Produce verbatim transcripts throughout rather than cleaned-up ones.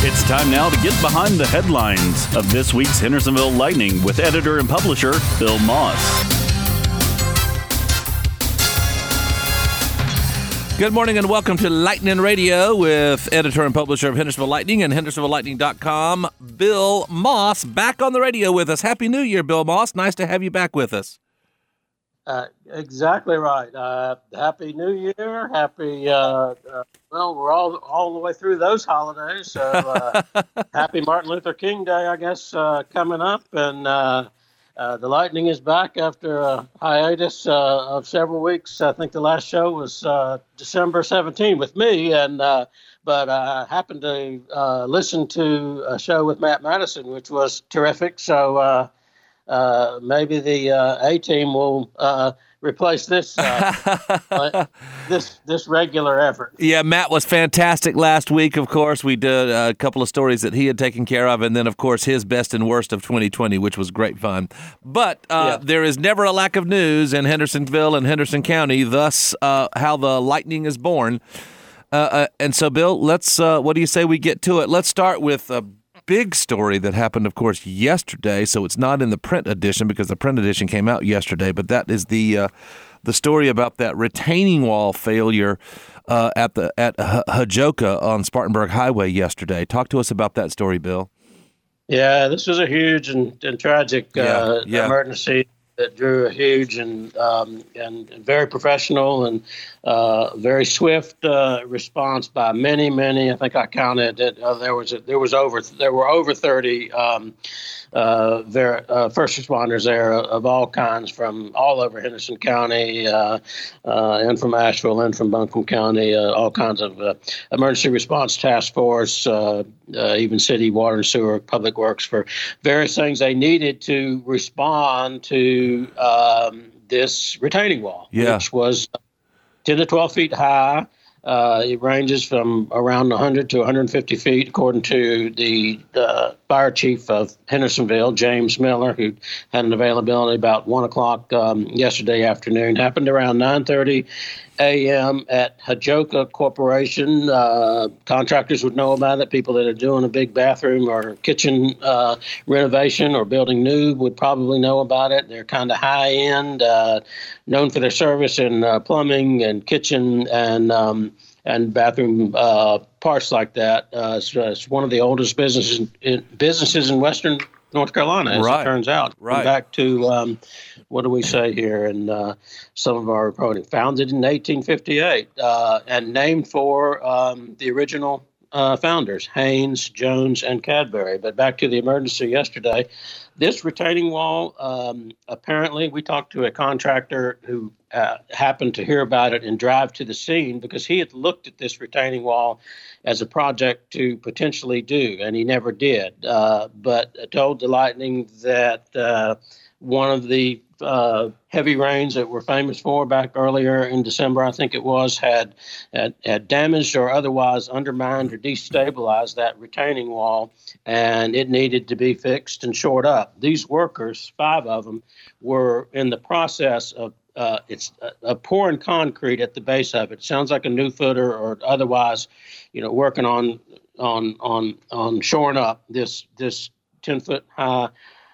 It's time now to get behind the headlines of this week's Hendersonville Lightning with editor and publisher Bill Moss. Good morning and welcome to Lightning Radio with editor and publisher of Hendersonville Lightning and Hendersonville Lightning dot com, Bill Moss, back on the radio with us. Happy New Year, Bill Moss. Nice to have you back with us. Uh, exactly right. Uh, happy New Year. Happy, uh, uh, well, we're all all the way through those holidays. So uh, happy Martin Luther King Day, I guess, uh, coming up. And uh, uh, the Lightning is back after a hiatus uh, of several weeks. I think the last show was uh, December seventeenth with me. And uh, but I happened to uh, listen to a show with Matt Madison, which was terrific. So uh Uh, maybe the uh, A-team will uh, replace this uh, this this regular effort. Yeah, Matt was fantastic last week, of course. We did a couple of stories that he had taken care of, and then, of course, his best and worst of twenty twenty, which was great fun. But uh, yeah. There is never a lack of news in Hendersonville and Henderson County, thus uh, how the Lightning is born. Uh, uh, and so, Bill, let's. Uh, what do you say we get to it? Let's start with Uh, big story that happened, of course, yesterday. So it's not in the print edition because the print edition came out yesterday. But that is the uh, the story about that retaining wall failure uh, at the at H- Hajoka on Spartanburg Highway yesterday. Talk to us about that story, Bill. Yeah, this was a huge and, and tragic uh, yeah, yeah. emergency that drew a huge and um, and very professional and uh, very swift uh, response by many, many. I think I counted it. Uh, there was a, there was over there were over thirty um, uh, ver- uh, first responders there of all kinds from all over Henderson County uh, uh, and from Asheville and from Buncombe County. Uh, all kinds of uh, emergency response task force, uh, uh, even city water and sewer, public works for various things they needed to respond to um, this retaining wall, yeah. which was ten to twelve feet high. Uh, it ranges from around one hundred to one hundred fifty feet, according to the uh, fire chief of Hendersonville, James Miller, who had an availability about one o'clock um, yesterday afternoon. Happened around nine thirty a.m. at Hajoka Corporation. Uh, contractors would know about it. People that are doing a big bathroom or kitchen uh, renovation or building new would probably know about it. They're kind of high end, uh, known for their service in uh, plumbing and kitchen and um, and bathroom uh, parts like that. Uh, it's, it's one of the oldest businesses in, businesses in Western North Carolina, as right. it turns out. Right. Back to, um, what do we say here in uh, some of our reporting? Founded in eighteen fifty-eight uh, and named for um, the original uh, founders, Haynes, Jones, and Cadbury. But back to the emergency yesterday. This retaining wall, um, apparently, we talked to a contractor who uh, happened to hear about it and drive to the scene because he had looked at this retaining wall as a project to potentially do, and he never did. Uh, but told the Lightning that uh, one of the uh, heavy rains that we're famous for back earlier in December, I think it was, had, had, had damaged or otherwise undermined or destabilized that retaining wall, and it needed to be fixed and shored up. These workers, five of them, were in the process of uh, it's uh, uh, pouring concrete at the base of it. Sounds like a new footer or otherwise, you know, working on on on on shoring up this this ten foot high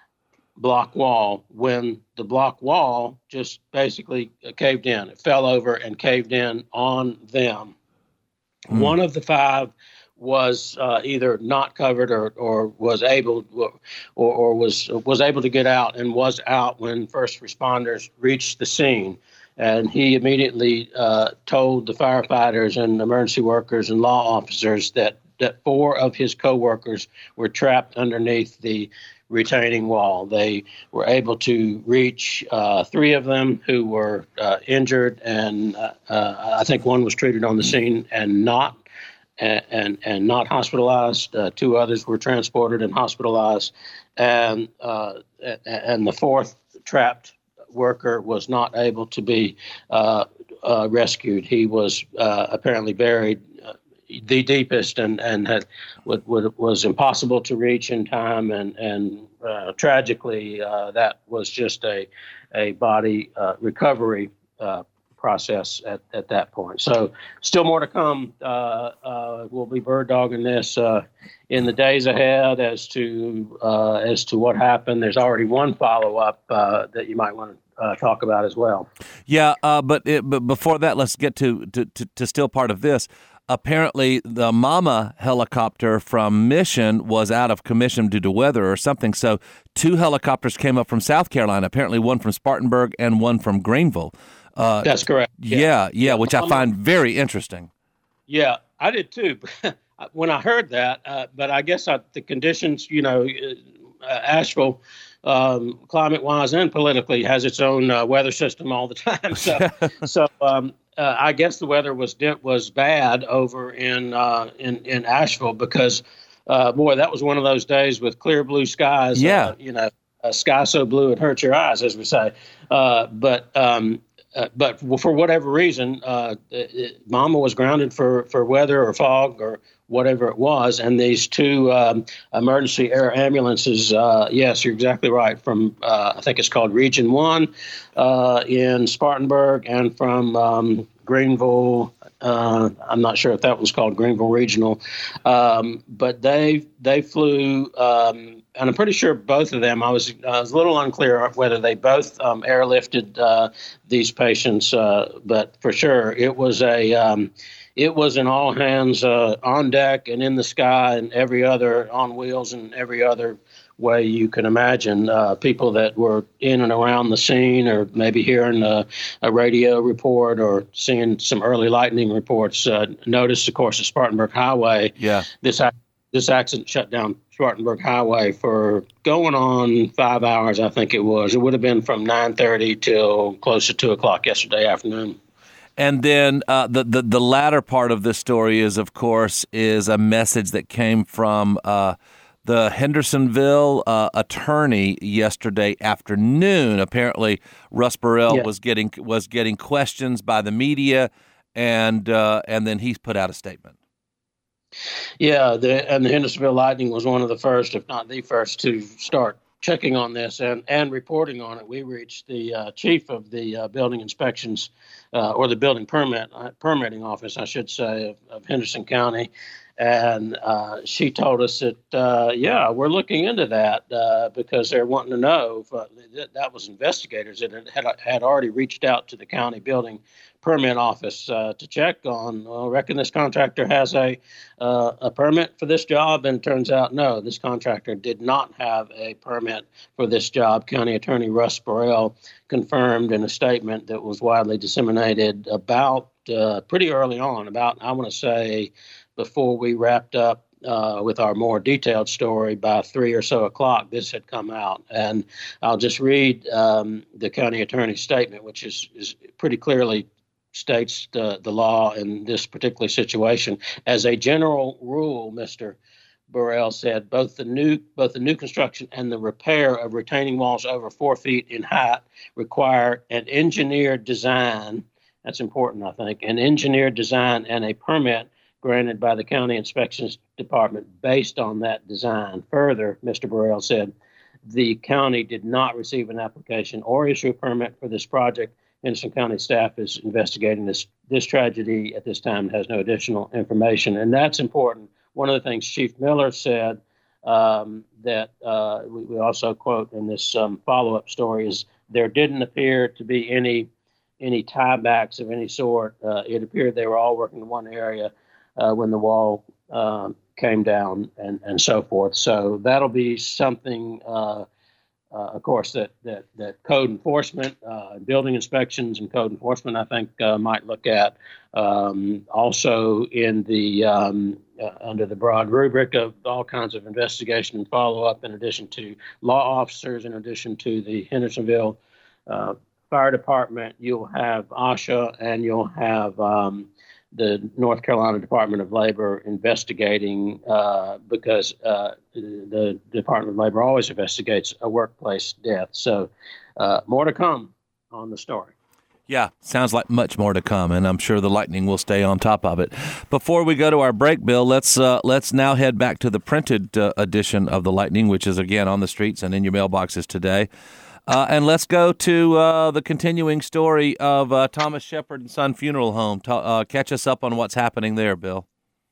block wall when the block wall just basically caved in. It fell over and caved in on them. Mm. One of the five was uh, either not covered or, or was able or, or was was able to get out and was out when first responders reached the scene. And he immediately uh, told the firefighters and emergency workers and law officers that, that four of his coworkers were trapped underneath the retaining wall. They were able to reach uh, three of them who were uh, injured, and uh, uh, I think one was treated on the scene and not and and, and not hospitalized. Uh, two others were transported and hospitalized, and uh, and the fourth trapped worker was not able to be uh, uh, rescued. He was uh, apparently buried uh, the deepest and and had what, what was impossible to reach in time, and and uh, tragically uh, that was just a a body uh, recovery uh, process at, at that point. So still more to come. Uh, uh, we'll be bird dogging this uh, in the days ahead as to uh, as to what happened. There's already one follow up uh, that you might want to Uh, talk about as well. Yeah, uh, but it, but before that, let's get to, to, to, to still part of this. Apparently, the Mama helicopter from Mission was out of commission due to weather or something. So two helicopters came up from South Carolina, apparently one from Spartanburg and one from Greenville. Uh, That's correct. Yeah, yeah, yeah which Mama, I find very interesting. Yeah, I did too. When I heard that, uh, but I guess I, the conditions, you know, uh, Asheville, Um, climate-wise and politically, has its own uh, weather system all the time. So, so um, uh, I guess the weather was was bad over in uh, in, in Asheville because, uh, boy, that was one of those days with clear blue skies. Yeah, uh, you know, a sky so blue it hurts your eyes, as we say. Uh, but um, uh, but for whatever reason, uh, it, Mama was grounded for, for weather or fog or whatever it was, and these two um, emergency air ambulances, uh, yes, you're exactly right, from, uh, I think it's called Region one uh, in Spartanburg, and from um, Greenville, uh, I'm not sure if that was called Greenville Regional, um, but they they flew, um, and I'm pretty sure both of them, I was, I was a little unclear whether they both um, airlifted uh, these patients, uh, but for sure it was a... Um, It was an all hands uh, on deck and in the sky and every other on wheels and every other way you can imagine. Uh, people that were in and around the scene or maybe hearing a, a radio report or seeing some early lightning reports uh, noticed, of course, the Spartanburg Highway. Yeah. This, this accident shut down Spartanburg Highway for going on five hours, I think it was. It would have been from nine thirty till close to two o'clock yesterday afternoon. And then uh, the, the the latter part of this story is, of course, is a message that came from uh, the Hendersonville uh, attorney yesterday afternoon. Apparently, Russ Burrell yeah. was getting was getting questions by the media, and uh, and then he's put out a statement. Yeah, the, and the Hendersonville Lightning was one of the first, if not the first, to start checking on this and, and reporting on it. We reached the uh, chief of the uh, building inspections uh, or the building permit uh, permitting office, I should say, of, of Henderson County. And uh, she told us that, uh, yeah, we're looking into that uh, because they're wanting to know. If, uh, that, that was investigators that had, had already reached out to the county building permit office uh, to check on, well, I reckon this contractor has a uh, a permit for this job. And it turns out, no, this contractor did not have a permit for this job. County Attorney Russ Burrell confirmed in a statement that was widely disseminated about uh, pretty early on, about, I want to say, before we wrapped up uh, with our more detailed story by three or so o'clock, this had come out. And I'll just read um, the county attorney's statement, which is, is pretty clearly states the, the law in this particular situation. As a general rule, Mister Burrell said, both the new both the new construction and the repair of retaining walls over four feet in height require an engineered design. That's important, I think, an engineered design and a permit granted by the County Inspections Department based on that design. Further, Mister Burrell said, the county did not receive an application or issue a permit for this project. Henderson County staff is investigating this this tragedy at this time and has no additional information. And that's important. One of the things Chief Miller said um, that uh, we, we also quote in this um, follow-up story is there didn't appear to be any any tiebacks of any sort. Uh, it appeared they were all working in one area uh, when the wall uh, came down and, and so forth. So that'll be something, uh, uh, of course, that, that, that code enforcement, uh, building inspections and code enforcement, I think, uh, might look at. Um, also in the um, uh, under the broad rubric of all kinds of investigation and follow-up, in addition to law officers, in addition to the Hendersonville uh, Fire Department, you'll have OSHA and you'll have um, the North Carolina Department of Labor investigating uh, because uh, the Department of Labor always investigates a workplace death. So uh, more to come on the story. Yeah, sounds like much more to come, and I'm sure the Lightning will stay on top of it. Before we go to our break, Bill, let's uh, let's now head back to the printed uh, edition of the Lightning, which is, again, on the streets and in your mailboxes today. Uh, and let's go to uh, the continuing story of uh, Thomas Shepard and Son Funeral Home. Ta- uh, catch us up on what's happening there, Bill.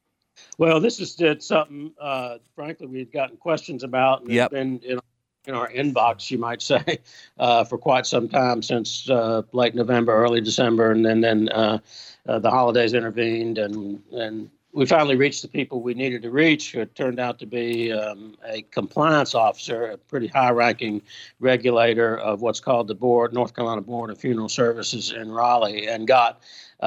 Well, this is did something, uh, frankly, we've gotten questions about, and yep. it's been in, in our inbox, you might say, uh, for quite some time, since uh, late November, early December, and then, then uh, uh, the holidays intervened, and, and we finally reached the people we needed to reach. It turned out to be um, a compliance officer, a pretty high-ranking regulator of what's called the Board, North Carolina Board of Funeral Services in Raleigh, and got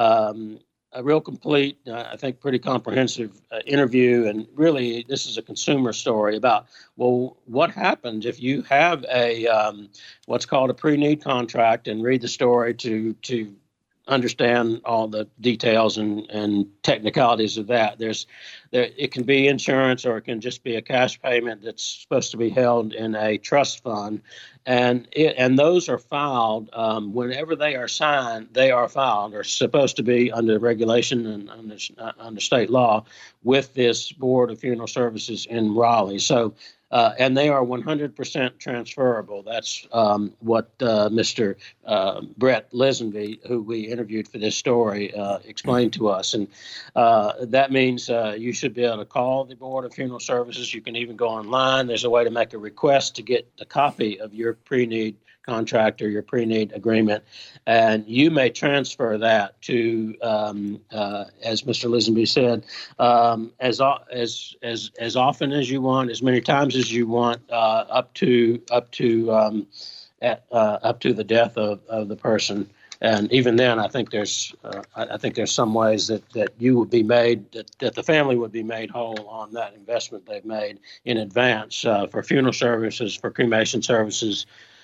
um, a real complete, uh, I think, pretty comprehensive uh, interview. And really, this is a consumer story about, well, what happens if you have a um, what's called a pre-need contract, and read the story to to understand all the details and, and technicalities of that. There's, there, it can be insurance, or it can just be a cash payment that's supposed to be held in a trust fund, and it, and those are filed um, whenever they are signed. They are filed, or supposed to be under regulation and under, uh, under state law, with this Board of Funeral Services in Raleigh. So. Uh, and they are one hundred percent transferable. That's um, what uh, Mister Uh, Brett Lisenby, who we interviewed for this story, uh, explained to us. And uh, that means uh, you should be able to call the Board of Funeral Services. You can even go online. There's a way to make a request to get a copy of your pre-need contract or your pre-need agreement, and you may transfer that to, um, uh, as Mister Lisenby said, um, as as as as often as you want, as many times as you want, uh, up to up to um, at, uh, up to the death of, of the person. And even then, I think there's uh, I think there's some ways that, that you would be made, that, that the family would be made whole on that investment they've made in advance uh, for funeral services, for cremation services,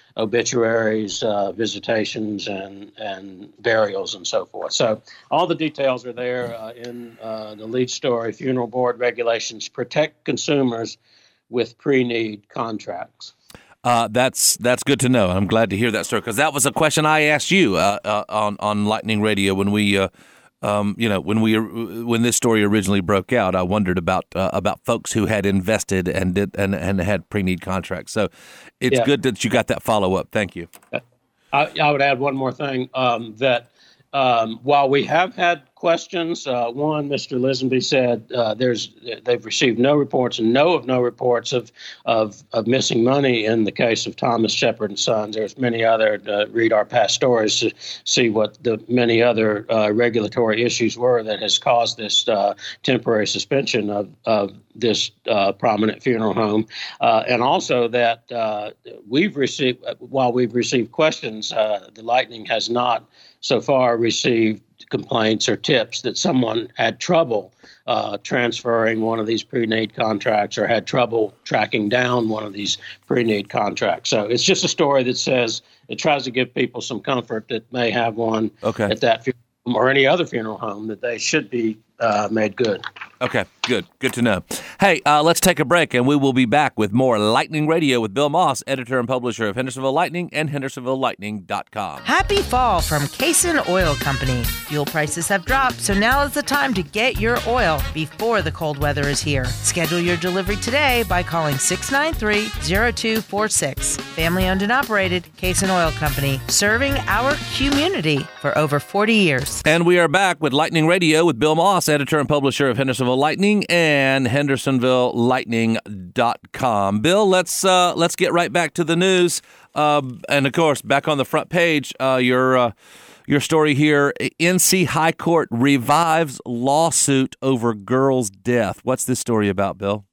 obituaries, uh, visitations, and and burials, and so forth. So all the details are there uh, in uh, the lead story. Funeral Board regulations protect consumers with pre-need contracts. Uh, that's that's good to know. I'm glad to hear that story, because that was a question I asked you uh, uh, on on Lightning Radio when we. Uh, Um, you know, when we when this story originally broke out, I wondered about uh, about folks who had invested and did and, and had pre-need contracts. So it's yeah. good that you got that follow up. Thank you. I, I would add one more thing um, that um, while we have had questions, uh, one, Mister Lisenby said uh, there's they've received no reports and know of no reports of, of of missing money in the case of Thomas Shepard and Sons. There's many other uh, read our past stories to see what the many other uh, regulatory issues were that has caused this uh, temporary suspension of of this uh, prominent funeral home, uh, and also that uh, we've received while we've received questions, uh, the Lightning has not so far received complaints or tips that someone had trouble uh, transferring one of these pre-need contracts, or had trouble tracking down one of these pre-need contracts. So it's just a story that says, it tries to give people some comfort that may have one okay. at that funeral home or any other funeral home, that they should be uh, made good. Okay, good. Good to know. Hey, uh, let's take a break, and we will be back with more Lightning Radio with Bill Moss, editor and publisher of Hendersonville Lightning and Hendersonville Lightning dot com. Happy fall from Cason Oil Company. Fuel prices have dropped, so now is the time to get your oil before the cold weather is here. Schedule your delivery today by calling six nine three, zero two four six. Family owned and operated, Cason Oil Company, serving our community for over forty years. And we are back with Lightning Radio with Bill Moss, editor and publisher of Hendersonville Lightning and Hendersonville Lightning dot com. Bill, let's uh, let's get right back to the news, uh, and of course, back on the front page, uh, your uh, your story here: N C High Court revives lawsuit over girl's death. What's this story about, Bill?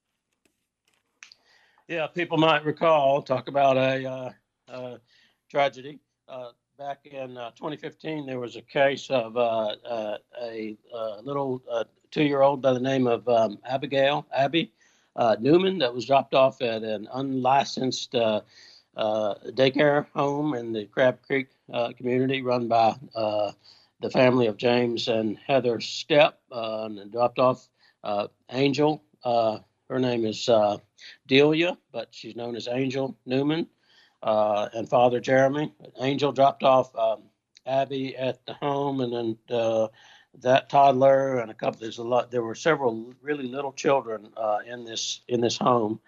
Yeah, people might recall, talk about a uh, uh, tragedy. Uh, Back in uh, twenty fifteen, there was a case of uh, uh, a uh, little uh, two-year-old by the name of um, Abigail, Abby uh, Newman, that was dropped off at an unlicensed uh, uh, daycare home in the Crab Creek uh, community, run by uh, the family of James and Heather Stepp, uh, and dropped off uh, Angel. Uh, her name is uh, Delia, but she's known as Angel Newman. Uh, and Father Jeremy. Angel dropped off um, Abby at the home, and then uh, that toddler and a couple. There's a lot. There were several really little children uh, in this in this home,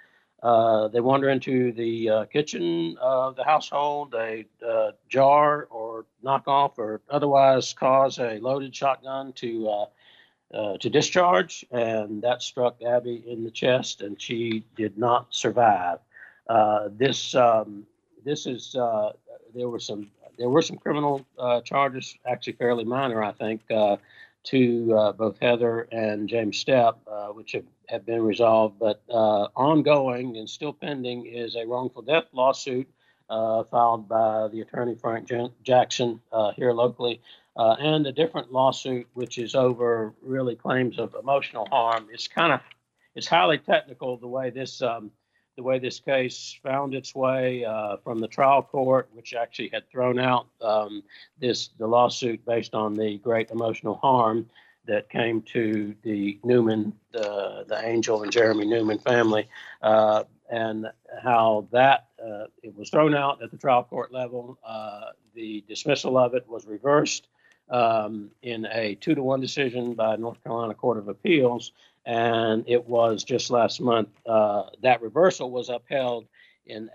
Uh, they wander into the uh, kitchen of the household, they uh, jar or knock off or otherwise cause a loaded shotgun to uh, uh, to discharge, and that struck Abby in the chest, and she did not survive. Uh, this um, this is uh, there were some there were some criminal uh, charges, actually fairly minor, I think. Uh, to uh, both Heather and James Stepp, uh, which have, have been resolved. But uh, ongoing and still pending is a wrongful death lawsuit uh, filed by the attorney Frank Jan- Jackson uh, here locally, uh, and a different lawsuit which is over really claims of emotional harm. It's kind of it's highly technical the way this um, the way this case found its way uh, from the trial court, which actually had thrown out um, this the lawsuit based on the great emotional harm that came to the Newman, the the Angel and Jeremy Newman family, uh, and how that uh, it was thrown out at the trial court level. Uh, the dismissal of it was reversed um, in a two to one decision by North Carolina Court of Appeals. And it was just last month uh, that reversal was upheld in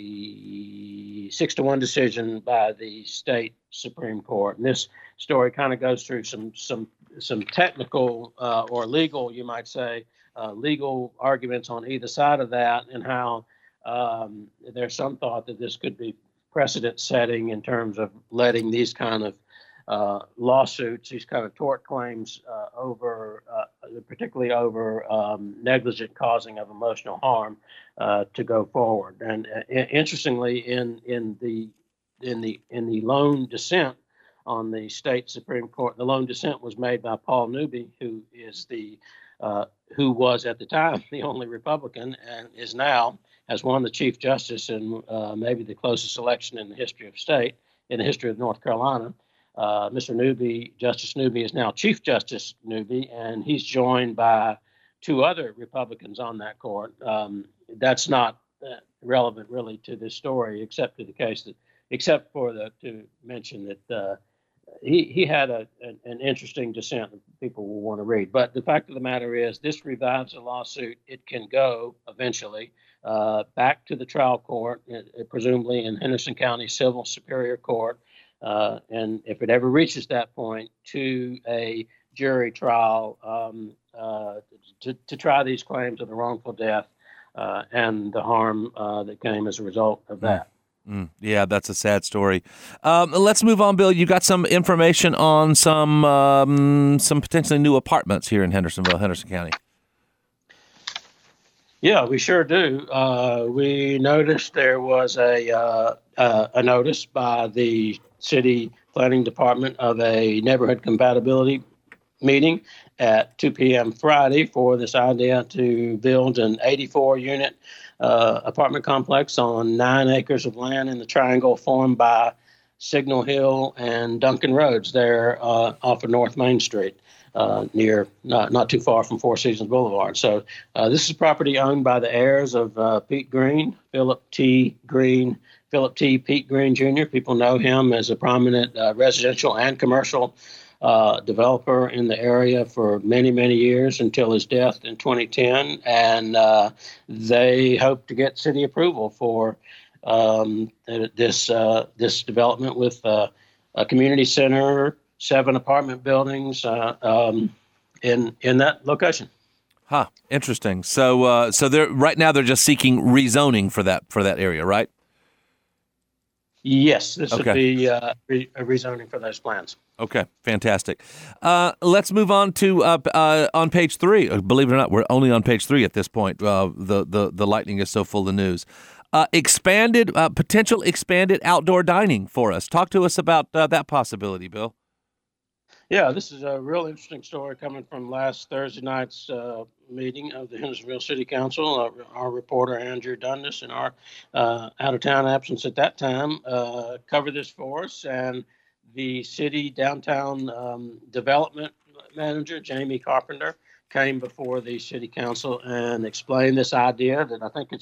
a six to one decision by the state Supreme Court. And this story kind of goes through some some some technical uh, or legal, you might say, uh, legal arguments on either side of that, and how um, there's some thought that this could be precedent setting in terms of letting these kind of Uh, lawsuits, these kind of tort claims uh, over, uh, particularly over um, negligent causing of emotional harm, uh, to go forward. And uh, interestingly, in in the in the in the lone dissent on the state Supreme Court, the lone dissent was made by Paul Newby, who is the uh, who was at the time the only Republican and is now has won the Chief Justice in uh, maybe the closest election in the history of state, in the history of North Carolina. Uh, Mister Newby, Justice Newby, is now Chief Justice Newby, and he's joined by two other Republicans on that court. Um, that's not uh, relevant, really, to this story, except to the case that, except for the to mention that uh, he he had a an, an interesting dissent that people will want to read. But the fact of the matter is, this revives a lawsuit. It can go eventually uh, back to the trial court, uh, presumably in Henderson County Civil Superior Court. Uh, and if it ever reaches that point, to a jury trial um, uh, to, to try these claims of the wrongful death uh, and the harm uh, that came as a result of that. Mm. Mm. Yeah, that's a sad story. Um, let's move on, Bill. You got some information on some um, some potentially new apartments here in Hendersonville, Henderson County. Yeah, we sure do. Uh, we noticed there was a uh, uh, a notice by the City Planning Department of a neighborhood compatibility meeting at two p.m. Friday for this idea to build an eighty-four unit uh, apartment complex on nine acres of land in the triangle formed by Signal Hill and Duncan Roads there uh, off of North Main Street. Uh, near, not not too far from Four Seasons Boulevard. So uh, this is property owned by the heirs of uh, Pete Green, Philip T. Green, Philip T. Pete Green Junior People know him as a prominent uh, residential and commercial uh, developer in the area for many, many years until his death in twenty ten. And uh, they hope to get city approval for um, this uh, this development with uh, a community center, seven apartment buildings uh, um, in in that location. Huh. Interesting. So, uh, so they're right now they're just seeking rezoning for that for that area, right? Yes, this okay. would be uh, re- a rezoning for those plans. Okay, fantastic. Uh, let's move on to uh, uh, on page three. Believe it or not, we're only on page three at this point. Uh, the the the lightning is so full of news. Uh, expanded uh, potential expanded outdoor dining for us. Talk to us about uh, that possibility, Bill. Yeah, this is a real interesting story coming from last Thursday night's uh, meeting of the Hendersonville City Council. Uh, our reporter, Andrew Dundas, in our uh, out-of-town absence at that time, uh, covered this for us. And the city downtown um, development manager, Jamie Carpenter, came before the City Council and explained this idea that I think it's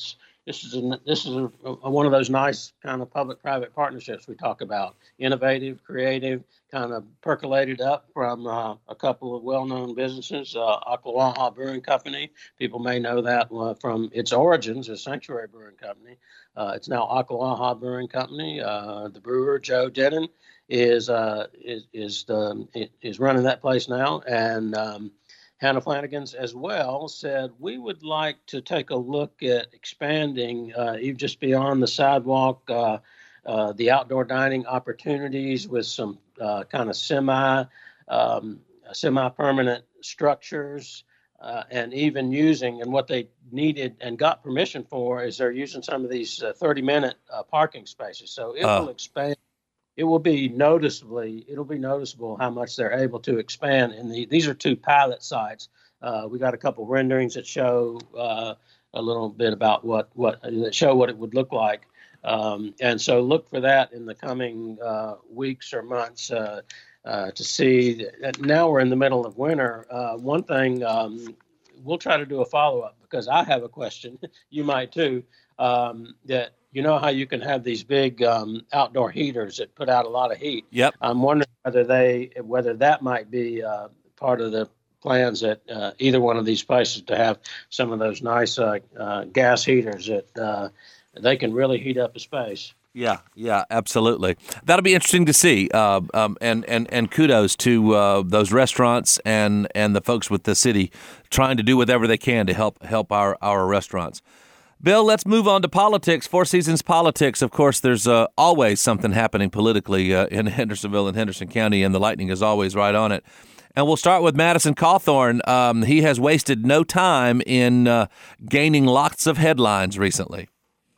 this is a, this is a, a, one of those nice kind of public-private partnerships we talk about. Innovative, creative, kind of percolated up from uh, a couple of well-known businesses. Uh, Ocklawaha Brewing Company, people may know that uh, from its origins as Sanctuary Brewing Company. Uh, it's now Ocklawaha Brewing Company. Uh, the brewer Joe Denon is uh, is is, the, is running that place now, and um, Hannah Flanagan's as well said, we would like to take a look at expanding uh, even just beyond the sidewalk, uh, uh, the outdoor dining opportunities with some uh, kind of semi, um, semi-permanent structures, uh, and even using, and what they needed and got permission for is they're using some of these uh, thirty-minute uh, parking spaces. So it uh. will expand. It will be noticeably, it'll be noticeable how much they're able to expand. And the, these are two pilot sites. Uh, we got a couple renderings that show uh, a little bit about what, what that show what it would look like. Um, and so look for that in the coming uh, weeks or months uh, uh, to see. That now we're in the middle of winter. Uh, one thing, um, we'll try to do a follow-up because I have a question. You might too. Um, that you know how you can have these big um, outdoor heaters that put out a lot of heat. Yep. I'm wondering whether they whether that might be uh, part of the plans at uh, either one of these places to have some of those nice uh, uh, gas heaters that uh, they can really heat up a space. Yeah, yeah, absolutely. That'll be interesting to see. Uh, um, and, and, and kudos to uh, those restaurants and, and the folks with the city trying to do whatever they can to help help our, our restaurants. Bill, let's move on to politics. Four Seasons politics. Of course, there's uh, always something happening politically uh, in Hendersonville and Henderson County, and the Lightning is always right on it. And we'll start with Madison Cawthorn. Um, he has wasted no time in uh, gaining lots of headlines recently.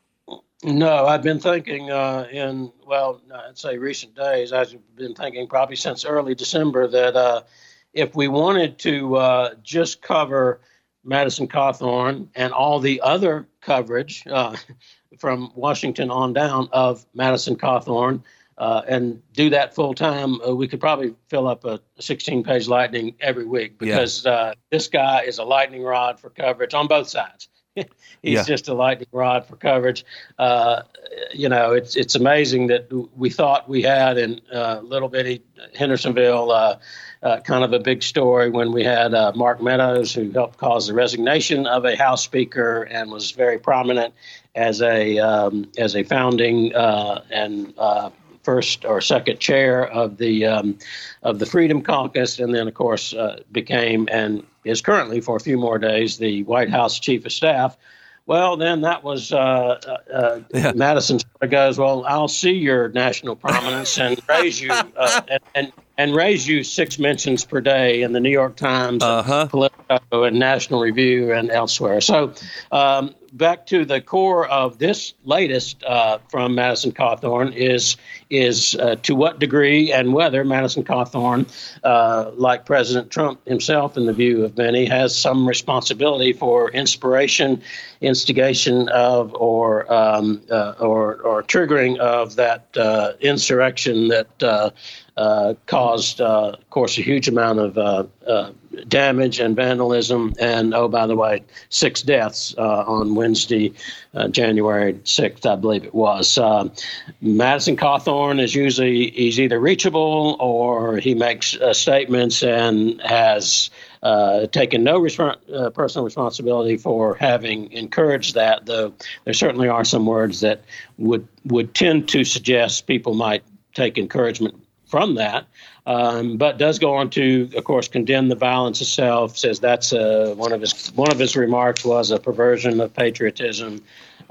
No, I've been thinking uh, in, well, I'd say recent days, I've been thinking probably since early December that uh, if we wanted to uh, just cover Madison Cawthorn and all the other coverage uh, from Washington on down of Madison Cawthorn uh, and do that full time, uh, we could probably fill up a sixteen-page Lightning every week because yeah. uh, this guy is a lightning rod for coverage on both sides. He's yeah. just a lightning rod for coverage. Uh, you know, it's it's amazing that we thought we had in uh, little bitty Hendersonville uh, uh, kind of a big story when we had uh, Mark Meadows, who helped cause the resignation of a House Speaker and was very prominent as a um, as a founding uh, and uh, first or second chair of the um, of the Freedom Caucus, and then of course uh, became and is currently for a few more days the White House Chief of Staff. Well, then that was uh, uh, yeah. Madison sort of goes, well, I'll see your national prominence and raise you uh, and, and and raise you six mentions per day in the New York Times, uh-huh. and Politico, and National Review, and elsewhere. So um, back to the core of this latest uh, from Madison Cawthorn is is uh, to what degree and whether Madison Cawthorn, uh, like President Trump himself, in the view of many, has some responsibility for inspiration, instigation of, or um, uh, or, or triggering of that uh, insurrection that uh, uh, caused, uh, of course, a huge amount of uh, uh, damage and vandalism, and oh, by the way, six deaths uh, on Wednesday, uh, January sixth, I believe it was. Uh, Madison Cawthorn is usually he's either reachable or he makes uh, statements and has uh, taken no resp- uh, personal responsibility for having encouraged that. Though there certainly are some words that would would tend to suggest people might take encouragement from that. Um, but does go on to, of course, condemn the violence itself. Says that's uh, one of his one of his remarks was a perversion of patriotism.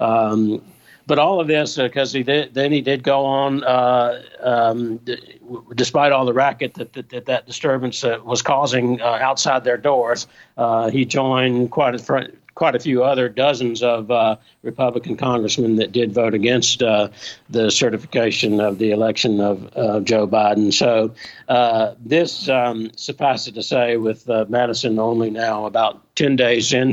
Um, but all of this, because uh, he did, then he did go on, uh, um, d- despite all the racket that that, that, that disturbance uh, was causing uh, outside their doors. Uh, he joined quite a fr- quite a few other dozens of uh, Republican congressmen that did vote against uh, the certification of the election of uh, Joe Biden. So uh, this, um, suffice it to say, with uh, Madison only now about ten days in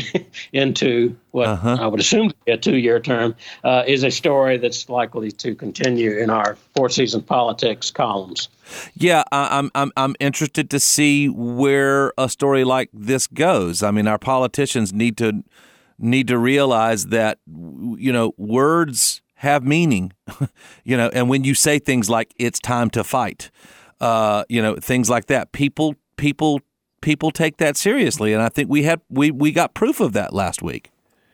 into what uh-huh. I would assume to be a two-year term, uh, is a story that's likely to continue in our Four Seasons politics columns. Yeah, I'm I'm I'm interested to see where a story like this goes. I mean, our politicians need to need to realize that, you know, words have meaning, you know, and when you say things like "it's time to fight," uh, you know, things like that, people, people, people take that seriously, and I think we had we we got proof of that last week.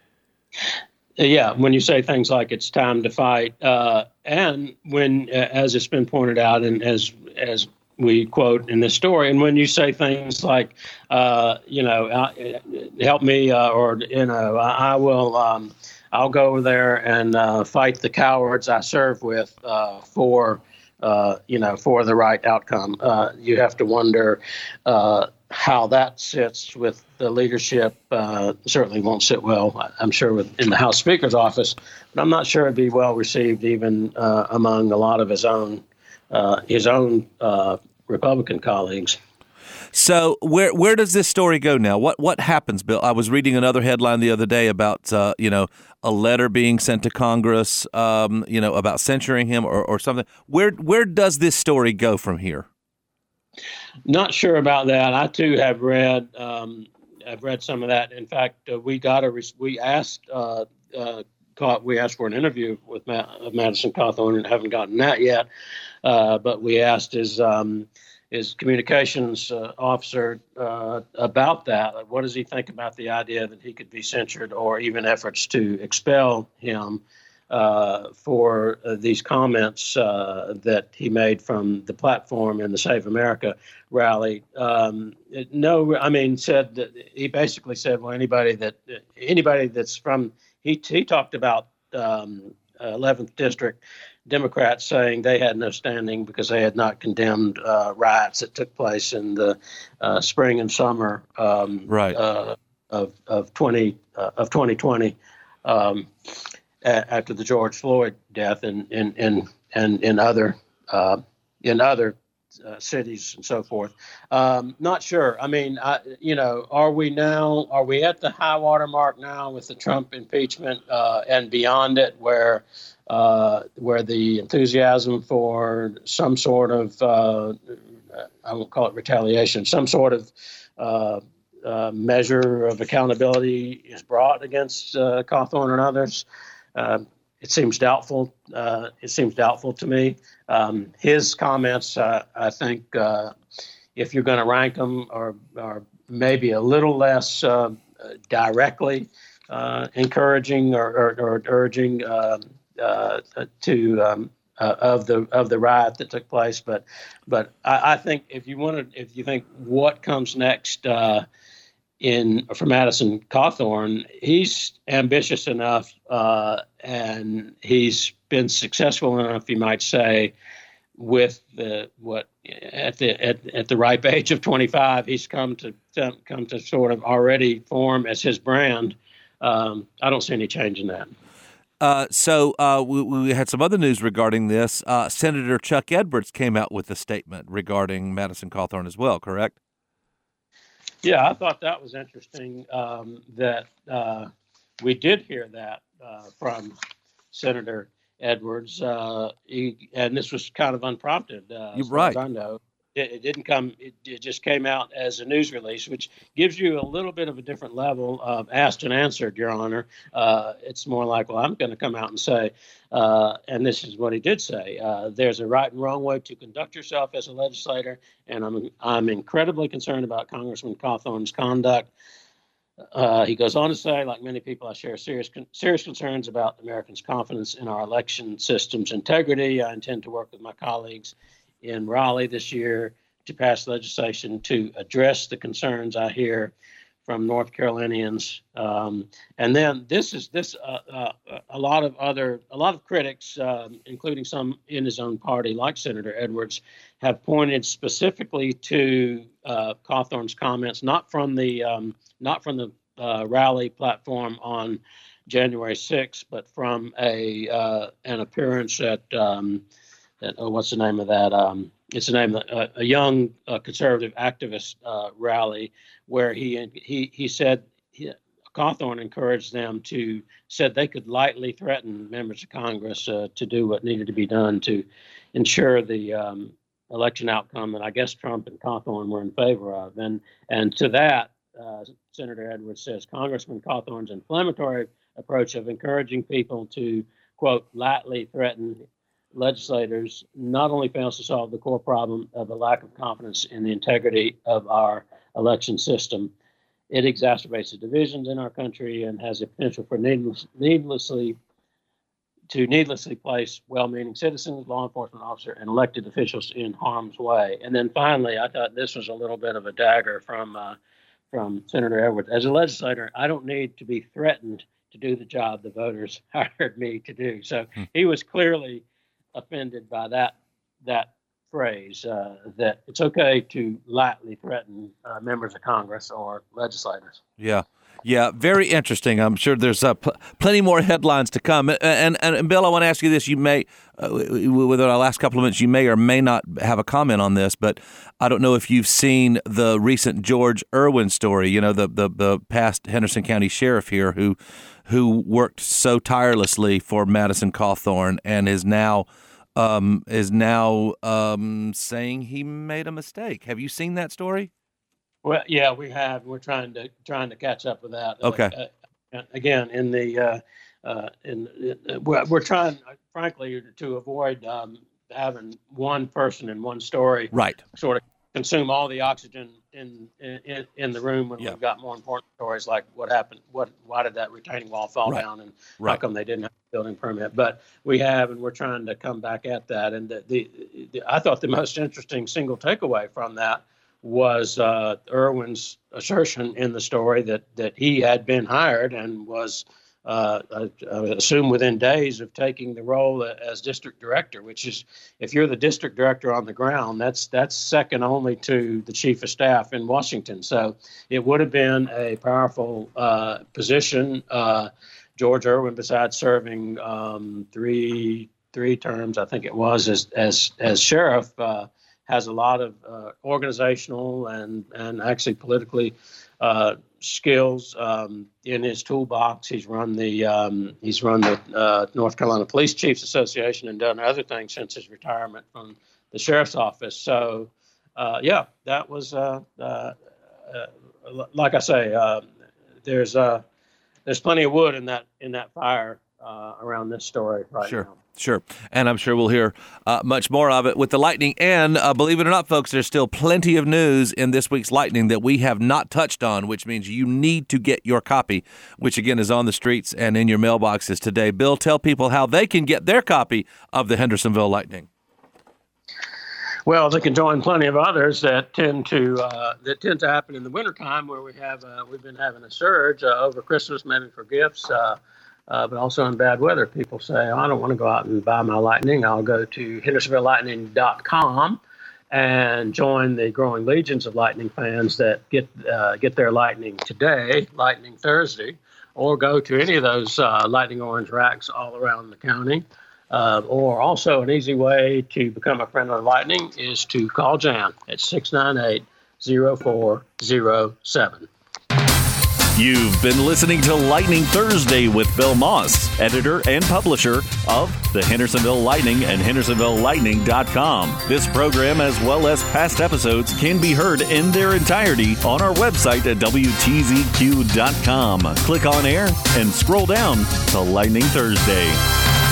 Yeah, when you say things like "it's time to fight," uh, and when, as it's been pointed out, and as as we quote in this story, and when you say things like, uh, you know, uh, help me, uh, or you know, I, I will. Um, I'll go over there and uh, fight the cowards I serve with uh, for, uh, you know, for the right outcome. Uh, you have to wonder uh, how that sits with the leadership. Uh, certainly won't sit well, I'm sure, with, in the House Speaker's office. But I'm not sure it'd be well received even uh, among a lot of his own uh, his own uh, Republican colleagues. So where where does this story go now? What what happens, Bill? I was reading another headline the other day about uh, you know a letter being sent to Congress, um, you know about censuring him or, or something. Where where does this story go from here? Not sure about that. I too have read um, I've read some of that. In fact, uh, we got a we asked uh, uh, we asked for an interview with Matt, uh, Madison Cawthorn and haven't gotten that yet. Uh, but we asked his. Um, his communications uh, officer uh, about that. What does he think about the idea that he could be censured or even efforts to expel him uh, for uh, these comments uh, that he made from the platform in the Save America rally? Um, it, no, I mean, said that he basically said, well, anybody that anybody that's from he he talked about um, eleventh District Democrats saying they had no standing because they had not condemned uh, riots that took place in the uh, spring and summer um, right. uh, of of twenty uh, of twenty twenty um, a- after the George Floyd death and in in and in other uh, in other uh, cities and so forth. Um, not sure. I mean, I, you know, are we now? Are we at the high water mark now with the Trump impeachment uh, and beyond it, where Uh, where the enthusiasm for some sort of, uh, I won't call it retaliation, some sort of uh, uh, measure of accountability is brought against uh, Cawthorn and others? Uh, it seems doubtful. Uh, it seems doubtful to me. Um, his comments, uh, I think, uh, if you're going to rank them, are, are maybe a little less uh, directly uh, encouraging or, or, or urging Uh, Uh, to um, uh, of the of the riot that took place, but but I, I think if you want to, if you think what comes next uh, in for Madison Cawthorn, he's ambitious enough uh, and he's been successful enough, you might say, with the what at the at, at the ripe age of twenty-five, he's come to, to come to sort of already form as his brand. Um, I don't see any change in that. Uh, so uh, we, we had some other news regarding this. Uh, Senator Chuck Edwards came out with a statement regarding Madison Cawthorn as well, correct? Yeah, I thought that was interesting um, that uh, we did hear that uh, from Senator Edwards. Uh, he, and this was kind of unprompted. Uh, You're as far right. as I know. It, it didn't come, it, it just came out as a news release, which gives you a little bit of a different level of asked and answered, Your Honor. Uh, it's more like, well, I'm going to come out and say, uh, and this is what he did say, uh, there's a right and wrong way to conduct yourself as a legislator, and I'm I'm incredibly concerned about Congressman Cawthorn's conduct. Uh, he goes on to say, like many people, I share serious serious concerns about Americans' confidence in our election system's integrity. I intend to work with my colleagues in Raleigh this year to pass legislation to address the concerns I hear from North Carolinians. Um, and then this is this uh, uh, a lot of other a lot of critics, um, including some in his own party, like Senator Edwards, have pointed specifically to uh, Cawthorn's comments, not from the um, not from the uh, rally platform on January sixth, but from a uh, an appearance at um, That, oh, what's the name of that? Um, it's the name of uh, a young uh, conservative activist uh, rally where he he he said he, Cawthorn encouraged them to said they could lightly threaten members of Congress uh, to do what needed to be done to ensure the um, election outcome that I guess Trump and Cawthorn were in favor of, and and to that uh, Senator Edwards says Congressman Cawthorn's inflammatory approach of encouraging people to, quote, lightly threaten legislators not only fails to solve the core problem of a lack of confidence in the integrity of our election system, it exacerbates the divisions in our country and has the potential for needless, needlessly to needlessly place well-meaning citizens, law enforcement officers, and elected officials in harm's way. And then finally, I thought this was a little bit of a dagger from uh, from Senator Edwards. As a legislator, I don't need to be threatened to do the job the voters hired me to do. So hmm. he was clearly offended by that that phrase, uh, that it's okay to lightly threaten uh, members of Congress or legislators. Yeah. Yeah, very interesting. I'm sure there's uh, pl- plenty more headlines to come. And, and, and Bill, I want to ask you this. You may, uh, within our last couple of minutes, you may or may not have a comment on this, but I don't know if you've seen the recent George Irwin story, you know, the, the, the past Henderson County sheriff here who who worked so tirelessly for Madison Cawthorn and is now um, is now um, saying he made a mistake. Have you seen that story? Well, yeah, we have. We're trying to trying to catch up with that. Okay. Uh, again, in the uh, uh, in, in we're, we're trying, frankly, to avoid um, having one person in one story, right, sort of consume all the oxygen in in, in the room when yeah. we've got more important stories like what happened, what why did that retaining wall fall right. down, and right. how come they didn't have a building permit? But we have, and we're trying to come back at that. And the, the, the I thought the most interesting single takeaway from that was uh, Irwin's assertion in the story that, that he had been hired and was uh, uh, assumed within days of taking the role as district director, which is, if you're the district director on the ground, that's that's second only to the chief of staff in Washington. So it would have been a powerful uh, position. Uh, George Irwin, besides serving um, three three terms, I think it was, as as as sheriff, uh, has a lot of uh, organizational and, and actually politically uh, skills um, in his toolbox. He's run the um, he's run the uh, North Carolina Police Chiefs Association and done other things since his retirement from the sheriff's office. So, uh, yeah, that was uh, uh, uh, like I say, uh, there's uh, there's plenty of wood in that in that fire uh, around this story right sure. now. Sure. And I'm sure we'll hear uh, much more of it with the Lightning. And uh, believe it or not, folks, there's still plenty of news in this week's Lightning that we have not touched on, which means you need to get your copy, which, again, is on the streets and in your mailboxes today. Bill, tell people how they can get their copy of the Hendersonville Lightning. Well, they can join plenty of others that tend to uh, that tend to happen in the wintertime, where we have uh, we've been having a surge uh, over Christmas, maybe for gifts. Uh, Uh, but also in bad weather, people say, oh, I don't want to go out and buy my Lightning. I'll go to hendersonville lightning dot com and join the growing legions of Lightning fans that get uh, get their Lightning today, Lightning Thursday, or go to any of those uh, Lightning Orange racks all around the county. Uh, or also an easy way to become a friend of the Lightning is to call Jan at six nine eight, zero four zero seven. You've been listening to Lightning Thursday with Bill Moss, editor and publisher of the Hendersonville Lightning and hendersonville lightning dot com. This program, as well as past episodes, can be heard in their entirety on our website at W T Z Q dot com. Click on air and scroll down to Lightning Thursday.